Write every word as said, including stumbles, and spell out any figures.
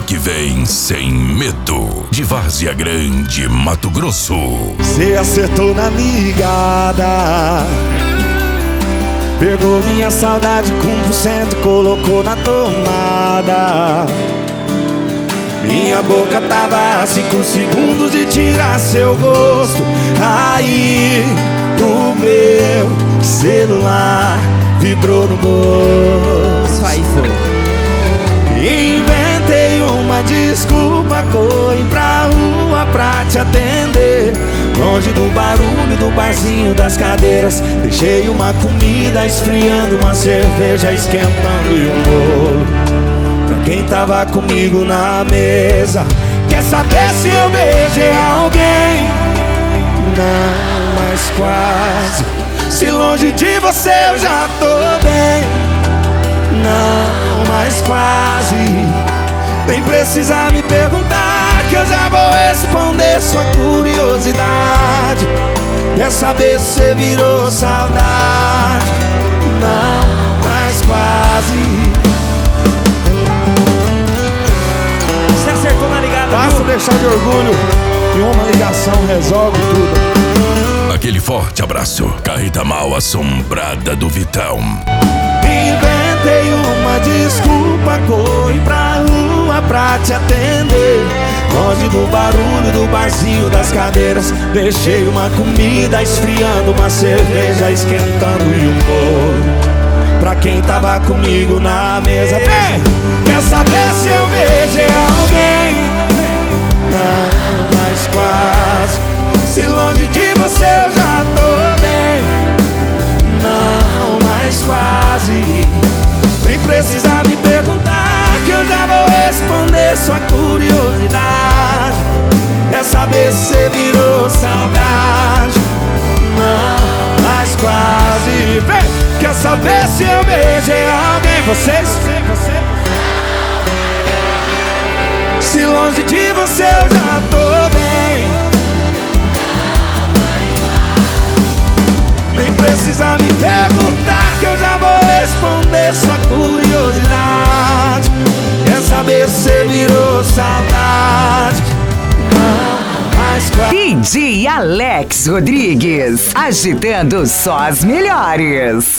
que vem sem medo. De Várzea Grande, Mato Grosso. Cê acertou na ligada, pegou minha saudade com por cento e colocou na tomada. Minha boca tava a cinco segundos de tirar seu gosto. Aí o meu celular vibrou no bolso. Aí foi. Inventei uma desculpa, corri pra rua pra te atender. Longe do barulho do barzinho das cadeiras, deixei uma comida esfriando, uma cerveja esquentando e um bolo pra quem tava comigo na mesa. Quer saber se eu beijei alguém? Não, mas quase. Se longe de você eu já tô bem. Não, mas quase. Nem precisa me perguntar, que eu já vou responder sua curiosidade. Quer saber se você virou saudade? Não, mas quase. Você acertou na ligada, Basta viu? deixar de orgulho e uma ligação resolve tudo. Aquele forte abraço. Carreta Mal Assombrada do Vitão. Inventei uma desculpa, corri pra rua pra te atender. Longe do barulho do barzinho das cadeiras, deixei uma comida esfriando, uma cerveja esquentando e um bolo pra quem tava comigo na mesa. Ei, quer saber se eu beijei alguém? Não, mas quase. Se longe de você eu já tô bem. Não, mas quase. Nem precisa me perguntar, que eu já vou responder sua curiosidade. Quer saber se você virou saudade? Não, mas quase. Vem! Quer saber se eu beijei alguém? Vocês? Se longe de você eu já tô bem. Nem precisa me perguntar, que eu já vou responder sua curiosidade. Quer saber se você virou saudade? Não, mas quase. D J Alex Rodrigues, agitando só as melhores.